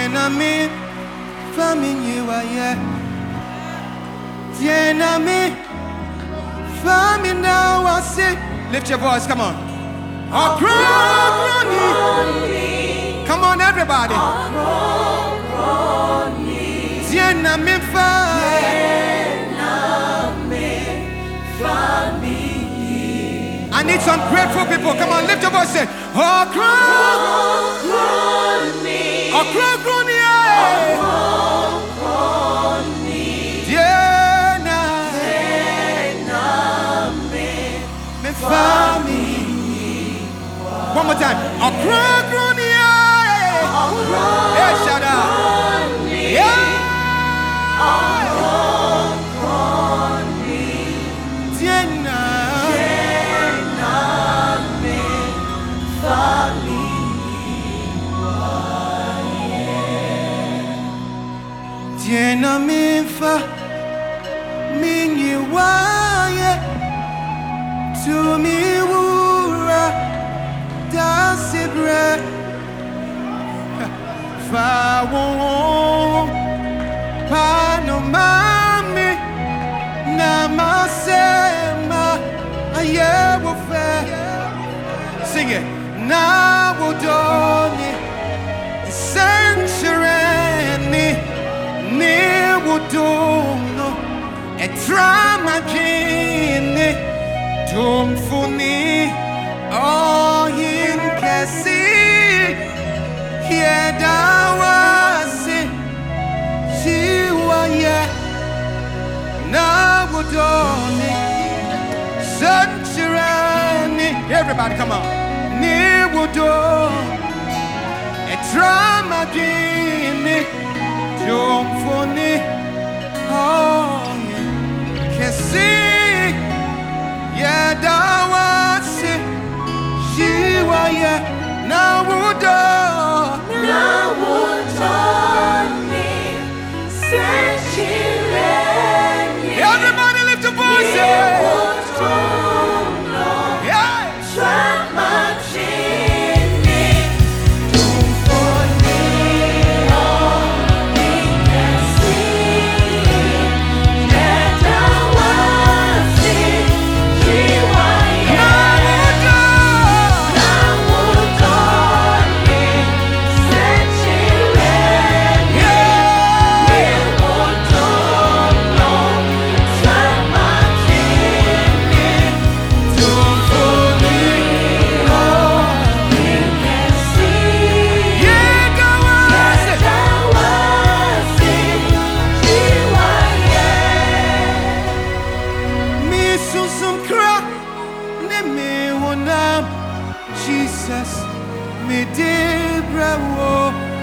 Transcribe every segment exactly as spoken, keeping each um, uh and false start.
Tiena mi family why Tiena mi family now I say. Lift your voice, come on. Akroni. Come on, everybody. Tiena mi family. I need some grateful people. Come on, lift your voice. Say, Akroni. Akroni. Tiena mi family. One more time. Akroni. Yeah, shout out. Yeah. Tiena mi family. Tiena mi fa mingi waye to mi wura dasibre fa wo pa no mami na masema aye wo fe. Sing it. Na wo doni sanctuary ni wudono e drama kini tumfuni oh in kasi yedawasi shiwaya na wudoni sanctuary. Everybody come on. Ni wudono e drama kini Jom foni oh kesi ya dawasi jiwa ya nawudo nawudoni sechireni. Everybody lift your voice. Jesus, me dear bravo.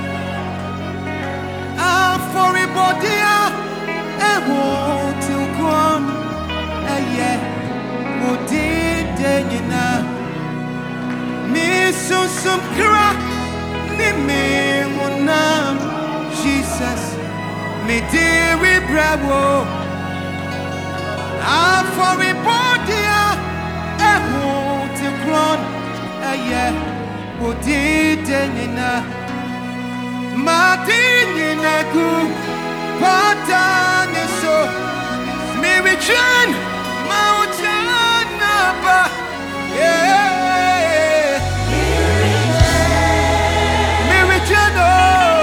Ah, for a body, I want to go on. Ah, yeah, what did you know? Me so some crack, me me monam. Jesus, me dear bravo. Ah, for a body, I want to go on. Yeah, what did you know? Martin, I go, Patan, so Mary Jane, Mountain, Napa, yeah, Mary Jane, oh,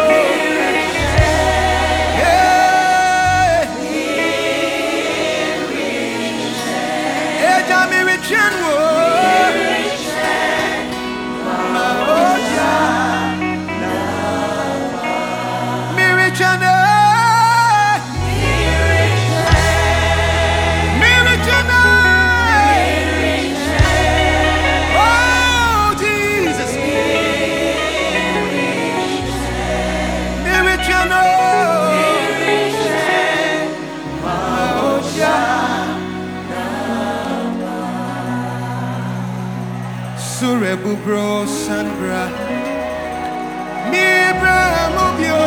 yeah, yeah, Mary Jane, oh. Surebu bro Sandra Mi bra mobio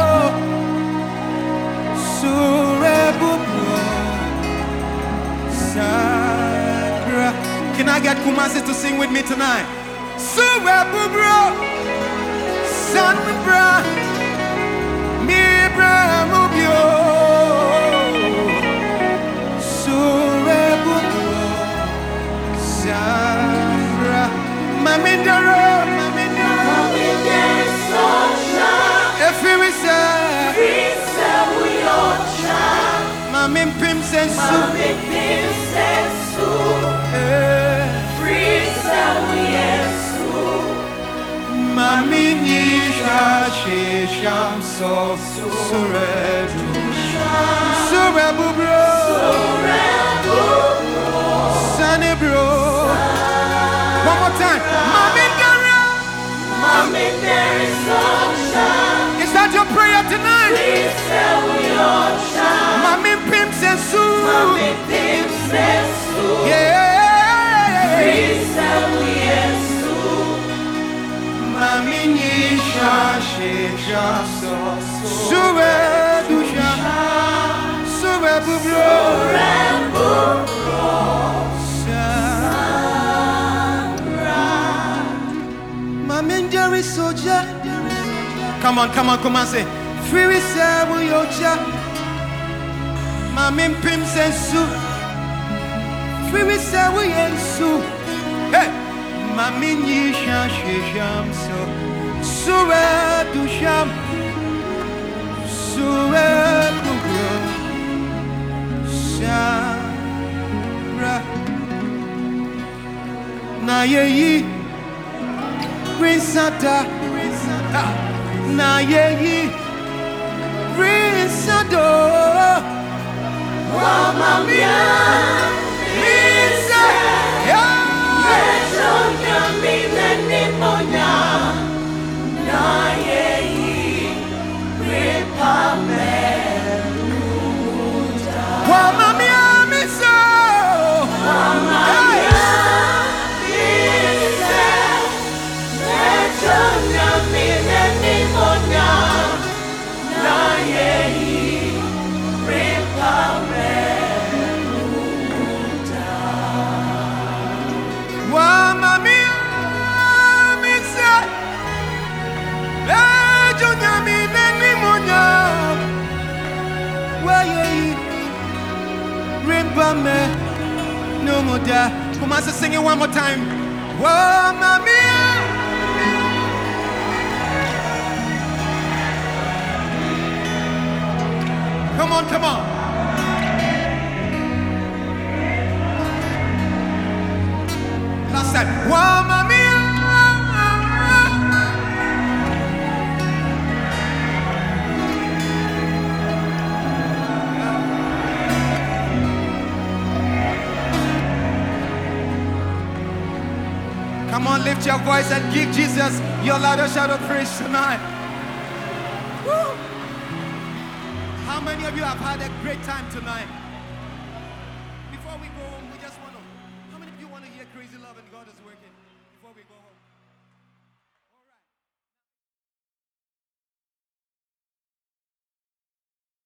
Surebu bro Sandra. Can I get Kumasi to sing with me tonight? Surebu bro Sandra pim sensu. Mami pim sensu. Frisa uyesu. Mami nisha shesham so suredu. Surebu bro. Surebu bro. Sunny bro. One more time. Mami Dara. Mami there is sunshine. Is that your prayer tonight? Frisa uyosha. Mami pim sensu. Mami pim sensu. Yeah. Frisa uyesu. Mami nisha shesham so suredu sham. Surebu bro. Surebu bro. Mami Dara soldier. Come on, come on, come on, say. Free sewu yocha. Mami pim sensu. Free sewu yensu. Hey, Mami nisha shesham so. Sure dusham. Sure dubro. Shara. Na yeyi. Rinsada. Na yeyi. Rinsado. Wa mamia. Rinsa. Yeah. Mejonya mineni monya. Na yeyi. Ripame. Wa mamia miso. Wa mamia. Mise. Mejonya mineni monya. Na yeyi. Ripame. Wa mamia miso. Ejo nyami neni monya. Wa yeyi. Rimba me. No more da. Come on, sing it one more time. Wa mamia. Come on, come on. Last time. Wa mamia. Come on, lift your voice and give Jesus your loudest shout of praise tonight. Woo. How many of you have had a great time tonight? Before we go home, we just want to. How many of you want to hear crazy love and God is working? Before we go home.